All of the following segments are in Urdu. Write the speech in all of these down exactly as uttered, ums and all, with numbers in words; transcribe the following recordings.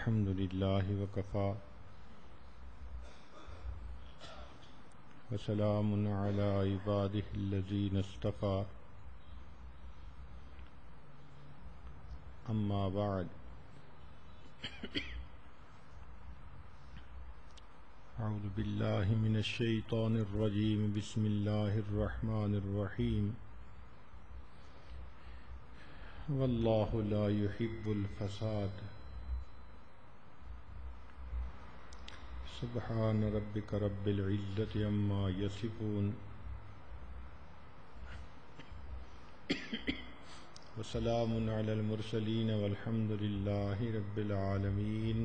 الحمد لله وكفى وسلام على عباده الذين اصطفى أما بعد أعوذ بالله من الشيطان الرجيم بسم الله الرحمن الرحيم والله لا يحب الفساد سبحان ربك رب العزة عما يصفون وسلام على المرسلين والحمد لله رب العالمين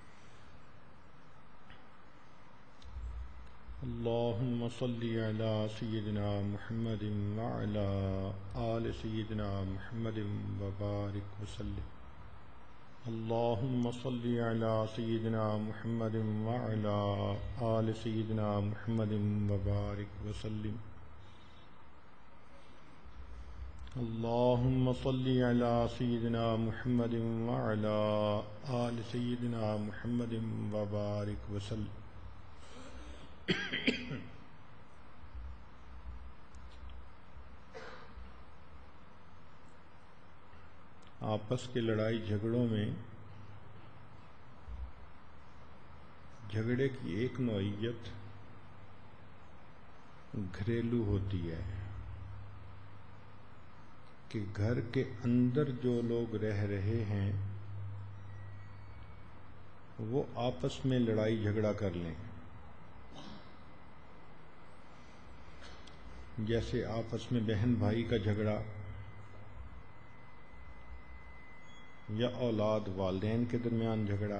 اللهم صل على سيدنا محمد وعلى آل سيدنا محمد وبارك وسلم اللهم صل على سيدنا محمد وعلى آل سيدنا محمد وبارك وسلم اللهم صل على سيدنا محمد وعلى آل سيدنا محمد وبارك وسلم آپس کے لڑائی جھگڑوں میں جھگڑے کی ایک نوعیت گھریلو ہوتی ہے کہ گھر کے اندر جو لوگ رہ رہے ہیں وہ آپس میں لڑائی جھگڑا کر لیں، جیسے آپس میں بہن بھائی کا جھگڑا یا اولاد والدین کے درمیان جھگڑا،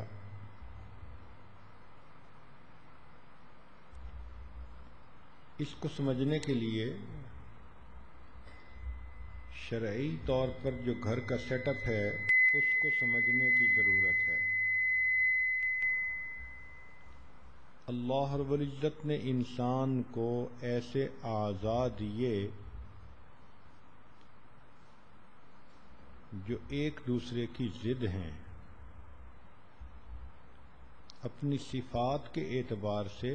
اس کو سمجھنے کے لیے شرعی طور پر جو گھر کا سیٹ اپ ہے اس کو سمجھنے کی ضرورت ہے۔ اللہ رب العزت نے انسان کو ایسے اعضاء دیے جو ایک دوسرے کی ضد ہیں، اپنی صفات کے اعتبار سے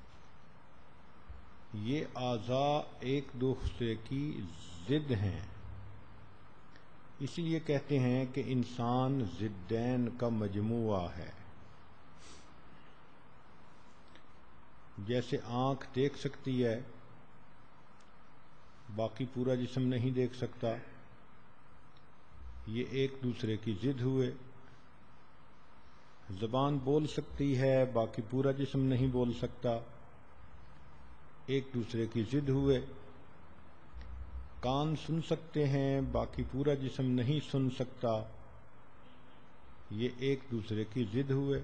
یہ اعضاء ایک دوسرے کی ضد ہیں، اس لیے کہتے ہیں کہ انسان ضدین کا مجموعہ ہے۔ جیسے آنکھ دیکھ سکتی ہے باقی پورا جسم نہیں دیکھ سکتا، یہ ایک دوسرے کی ضد ہوئے۔ زبان بول سکتی ہے باقی پورا جسم نہیں بول سکتا، ایک دوسرے کی ضد ہوئے۔ کان سن سکتے ہیں باقی پورا جسم نہیں سن سکتا، یہ ایک دوسرے کی ضد ہوئے۔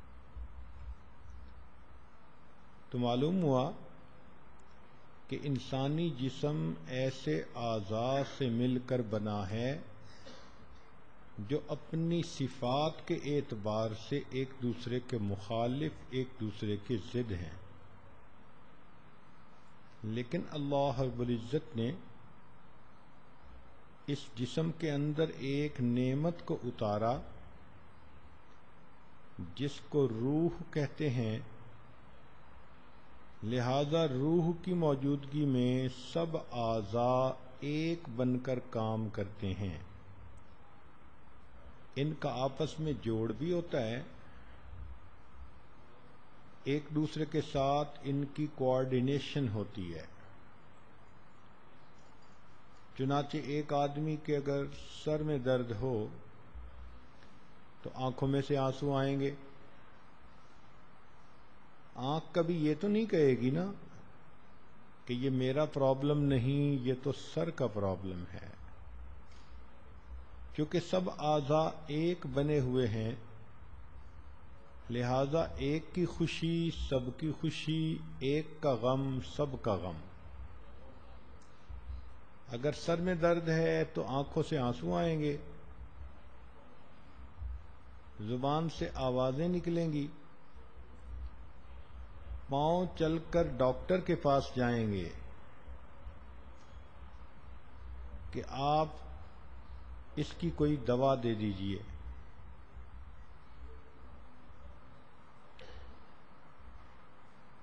تو معلوم ہوا کہ انسانی جسم ایسے اعضاء سے مل کر بنا ہے جو اپنی صفات کے اعتبار سے ایک دوسرے کے مخالف، ایک دوسرے کے ضد ہیں، لیکن اللہ رب العزت نے اس جسم کے اندر ایک نعمت کو اتارا جس کو روح کہتے ہیں، لہذا روح کی موجودگی میں سب اعضاء ایک بن کر کام کرتے ہیں، ان کا آپس میں جوڑ بھی ہوتا ہے، ایک دوسرے کے ساتھ ان کی کوآرڈینیشن ہوتی ہے۔ چنانچہ ایک آدمی کے اگر سر میں درد ہو تو آنکھوں میں سے آنسو آئیں گے، آنکھ کبھی یہ تو نہیں کہے گی نا کہ یہ میرا پرابلم نہیں، یہ تو سر کا پرابلم ہے، کیونکہ سب اعضاء ایک بنے ہوئے ہیں، لہذا ایک کی خوشی سب کی خوشی، ایک کا غم سب کا غم۔ اگر سر میں درد ہے تو آنکھوں سے آنسو آئیں گے، زبان سے آوازیں نکلیں گی، پاؤں چل کر ڈاکٹر کے پاس جائیں گے کہ آپ اس کی کوئی دوا دے دیجئے،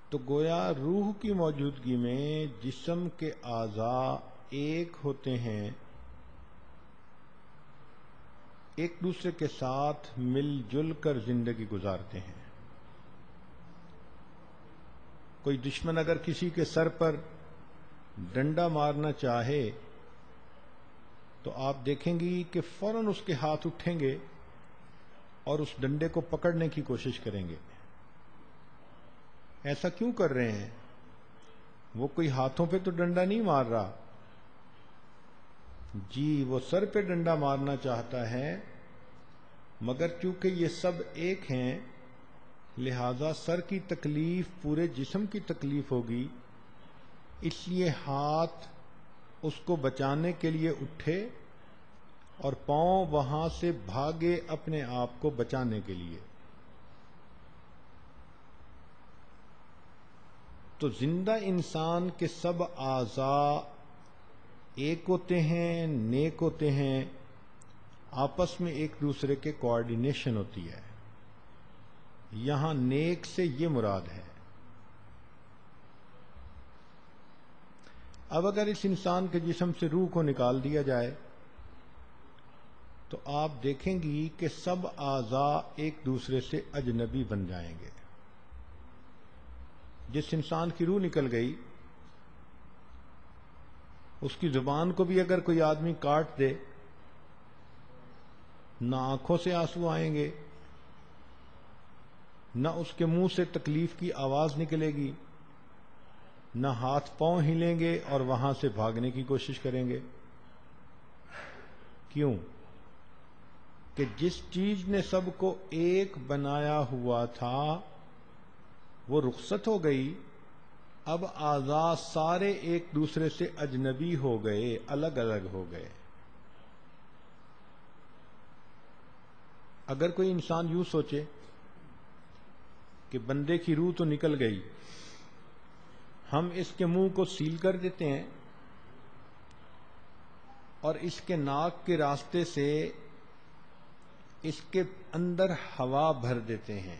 تو گویا روح کی موجودگی میں جسم کے اعضاء ایک ہوتے ہیں، ایک دوسرے کے ساتھ مل جل کر زندگی گزارتے ہیں۔ کوئی دشمن اگر کسی کے سر پر ڈنڈا مارنا چاہے تو آپ دیکھیں گی کہ فوراً اس کے ہاتھ اٹھیں گے اور اس ڈنڈے کو پکڑنے کی کوشش کریں گے۔ ایسا کیوں کر رہے ہیں؟ وہ کوئی ہاتھوں پہ تو ڈنڈا نہیں مار رہا، جی وہ سر پہ ڈنڈا مارنا چاہتا ہے، مگر چونکہ یہ سب ایک ہیں لہذا سر کی تکلیف پورے جسم کی تکلیف ہوگی، اس لیے ہاتھ اس کو بچانے کے لیے اٹھے اور پاؤں وہاں سے بھاگے اپنے آپ کو بچانے کے لیے۔ تو زندہ انسان کے سب اعضاء ایک ہوتے ہیں، نیک ہوتے ہیں، آپس میں ایک دوسرے کے کوآرڈینیشن ہوتی ہے۔ یہاں نیک سے یہ مراد ہے۔ اب اگر اس انسان کے جسم سے روح کو نکال دیا جائے تو آپ دیکھیں گی کہ سب اعضاء ایک دوسرے سے اجنبی بن جائیں گے۔ جس انسان کی روح نکل گئی اس کی زبان کو بھی اگر کوئی آدمی کاٹ دے، نہ آنکھوں سے آنسو آئیں گے، نہ اس کے منہ سے تکلیف کی آواز نکلے گی، نہ ہاتھ پاؤں ہلیں گے اور وہاں سے بھاگنے کی کوشش کریں گے۔ کیوں؟ کہ جس چیز نے سب کو ایک بنایا ہوا تھا وہ رخصت ہو گئی، اب اعضاء سارے ایک دوسرے سے اجنبی ہو گئے، الگ الگ ہو گئے۔ اگر کوئی انسان یوں سوچے کہ بندے کی روح تو نکل گئی، ہم اس کے منہ کو سیل کر دیتے ہیں اور اس کے ناک کے راستے سے اس کے اندر ہوا بھر دیتے ہیں،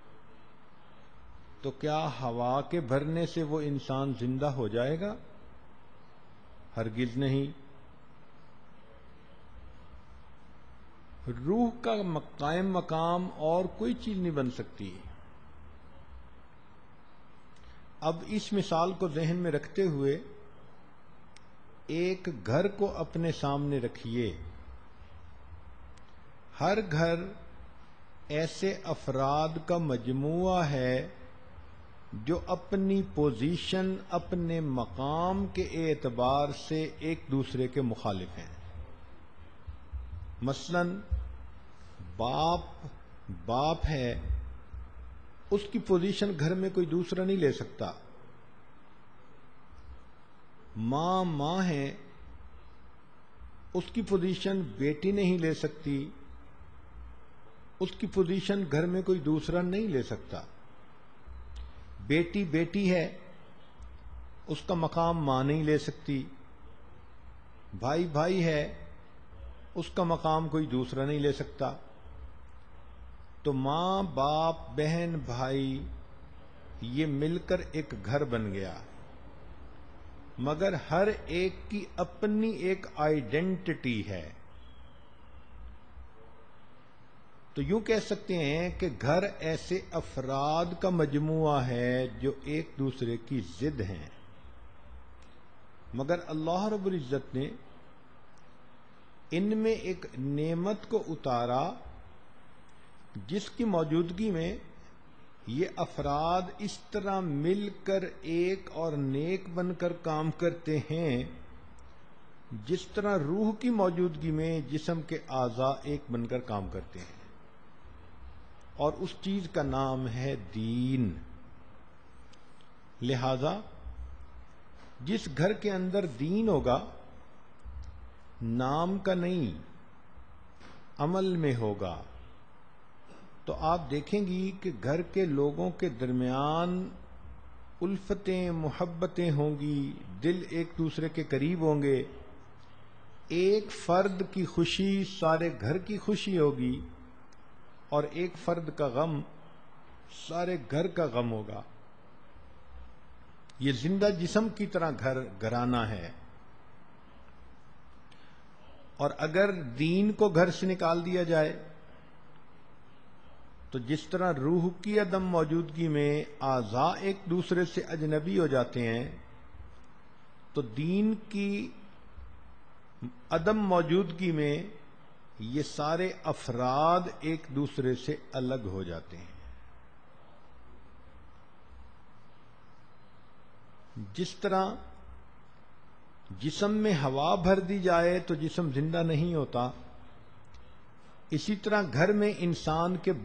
تو کیا ہوا کے بھرنے سے وہ انسان زندہ ہو جائے گا؟ ہرگز نہیں۔ روح کا قائم مقام اور کوئی چیز نہیں بن سکتی۔ اب اس مثال کو ذہن میں رکھتے ہوئے ایک گھر کو اپنے سامنے رکھیے۔ ہر گھر ایسے افراد کا مجموعہ ہے جو اپنی پوزیشن، اپنے مقام کے اعتبار سے ایک دوسرے کے مخالف ہیں۔ مثلا باپ باپ ہے، اس کی پوزیشن گھر میں کوئی دوسرا نہیں لے سکتا۔ ماں ماں ہے، اس کی پوزیشن بیٹی نہیں لے سکتی، اس کی پوزیشن گھر میں کوئی دوسرا نہیں لے سکتا۔ بیٹی بیٹی ہے، اس کا مقام ماں نہیں لے سکتی۔ بھائی بھائی ہے، اس کا مقام کوئی دوسرا نہیں لے سکتا۔ تو ماں باپ بہن بھائی یہ مل کر ایک گھر بن گیا، مگر ہر ایک کی اپنی ایک آئیڈینٹی ہے۔ تو یوں کہہ سکتے ہیں کہ گھر ایسے افراد کا مجموعہ ہے جو ایک دوسرے کی ضد ہیں، مگر اللہ رب العزت نے ان میں ایک نعمت کو اتارا جس کی موجودگی میں یہ افراد اس طرح مل کر ایک اور نیک بن کر کام کرتے ہیں جس طرح روح کی موجودگی میں جسم کے اعضاء ایک بن کر کام کرتے ہیں، اور اس چیز کا نام ہے دین۔ لہذا جس گھر کے اندر دین ہوگا، نام کا نہیں عمل میں ہوگا، تو آپ دیکھیں گی کہ گھر کے لوگوں کے درمیان الفتیں محبتیں ہوں گی، دل ایک دوسرے کے قریب ہوں گے، ایک فرد کی خوشی سارے گھر کی خوشی ہوگی اور ایک فرد کا غم سارے گھر کا غم ہوگا۔ یہ زندہ جسم کی طرح گھر گھرانہ ہے، اور اگر دین کو گھر سے نکال دیا جائے تو جس طرح روح کی عدم موجودگی میں اعضاء ایک دوسرے سے اجنبی ہو جاتے ہیں، تو دین کی عدم موجودگی میں یہ سارے افراد ایک دوسرے سے الگ ہو جاتے ہیں۔ جس طرح جسم میں ہوا بھر دی جائے تو جسم زندہ نہیں ہوتا، اسی طرح گھر میں انسان کے